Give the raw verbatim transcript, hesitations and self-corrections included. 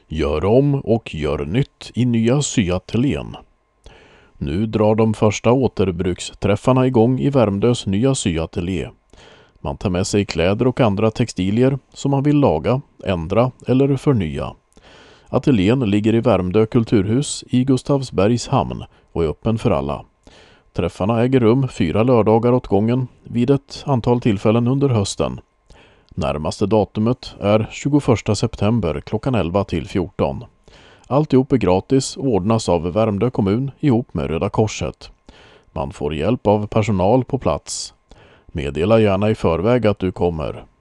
Gör om och gör nytt i nya syateljén. Nu drar de första återbruksträffarna igång i Värmdös nya syateljé. Man tar med sig kläder och andra textilier som man vill laga, ändra eller förnya. Ateljén ligger i Värmdö kulturhus i Gustavsbergs hamn och är öppen för alla. Träffarna äger rum fyra lördagar åt gången vid ett antal tillfällen under hösten. Närmaste datumet är tjugoförsta september klockan elva till fjorton. Alltihop är gratis och ordnas av Värmdö kommun ihop med Röda Korset. Man får hjälp av personal på plats. Meddela gärna i förväg att du kommer.